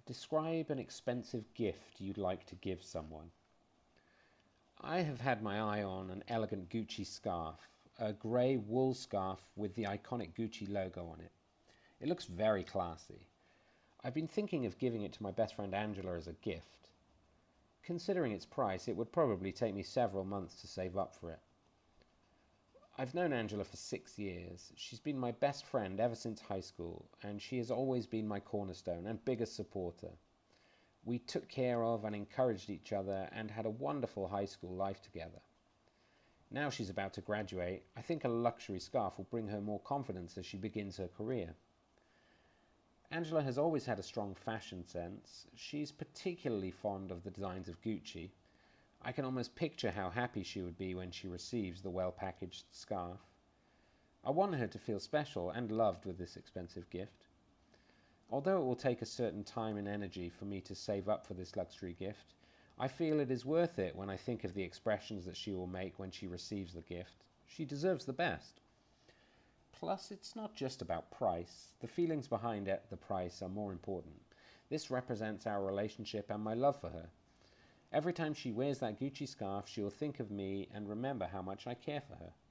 Describe an expensive gift you'd like to give someone. I have had my eye on an elegant Gucci scarf, a grey wool scarf with the iconic Gucci logo on it. It looks very classy. I've been thinking of giving it to my best friend Angela as a gift. Considering its price, it would probably take me several months to save up for it. I've known Angela for 6 years. She's been my best friend ever since high school, and she has always been my cornerstone and biggest supporter. We took care of and encouraged each other and had a wonderful high school life together. Now she's about to graduate. I think a luxury scarf will bring her more confidence as she begins her career. Angela has always had a strong fashion sense. She's particularly fond of the designs of Gucci. I can almost picture how happy she would be when she receives the well-packaged scarf. I want her to feel special and loved with this expensive gift. Although it will take a certain time and energy for me to save up for this luxury gift, I feel it is worth it when I think of the expressions that she will make when she receives the gift. She deserves the best. Plus, it's not just about price. The feelings behind the price are more important. This represents our relationship and my love for her. Every time she wears that Gucci scarf, she will think of me and remember how much I care for her.